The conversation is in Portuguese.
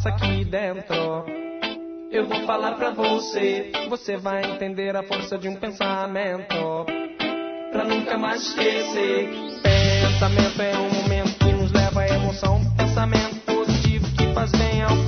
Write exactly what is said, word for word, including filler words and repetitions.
passa aqui dentro. Eu vou falar pra você, você vai entender a força de um pensamento, pra nunca mais esquecer. Pensamento é um momento que nos leva à emoção. Pensamento positivo que faz bem ao